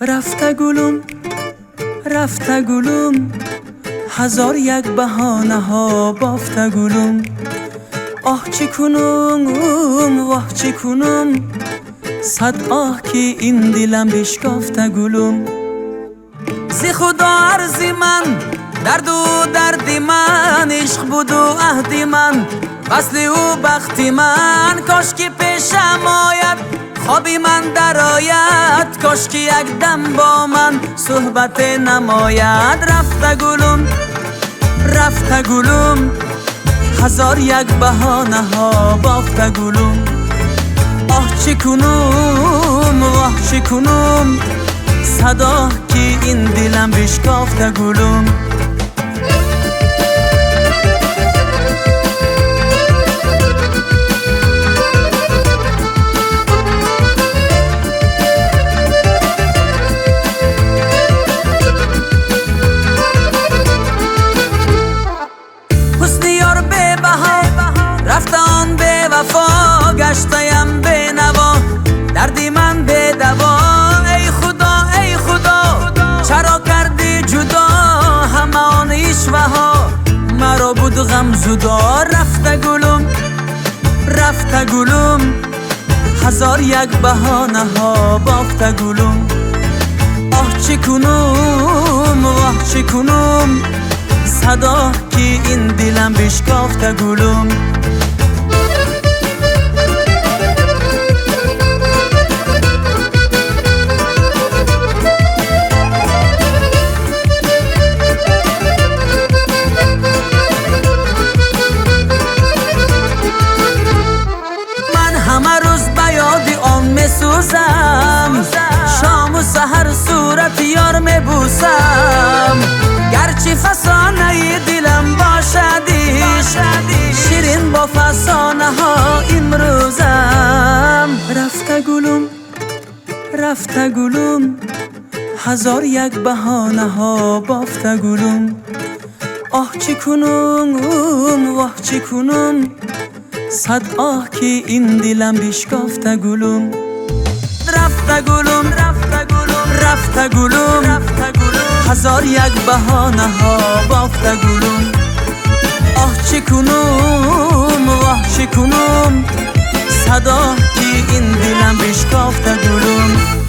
رفته گلم رفته گلم، هزار یک بهانه ها بافته گلم. آه چی کنم واه چی کنم، صد آه که این دلم بشکافته گلم. زی خدا عرضی من، درد و دردی من، عشق بود و عهدی من، وصل و بختی من. کاش که پیشم آید خوابی من در آید، کاش که یک دم با من صحبت نماید. رفته گلم رفته گلم، هزار یک بهانه ها بافته گلم. آه چی کنم واه چی کنم، صدا که این دلم بشکافته گلم. حسن یار به بها رفته آن به وفا، گشتیم به نوا دردی من به دوا. ای خدا ای خدا چرا کردی جدا همه آن عشوه ها، مرا بود غم زدا. رفته گلم رفته گلم، هزار یک بهانه ها بافته گلم. آه چی کنم واه چی کنم، صدا که این دلم بشکافته گلم. من همه روز به یاد آن می سوزم، شام و سحر صورت یار می بوسم. گرچه فسانه دلم باشدیش، شیرین با فسانه ها امروزم. رفته گلم رفته گلم، هزار یک بهانه ها بافته گلم. آه چی کنم واه چی کنم، صد آه که این دلم بشکافته گلم. رفته گلم رفته گلم رفته گلم، هزار یک بهانه ها بافته گلم. آه چی کنم واه چی کنم، صدا که این دلم بشکافته گلم.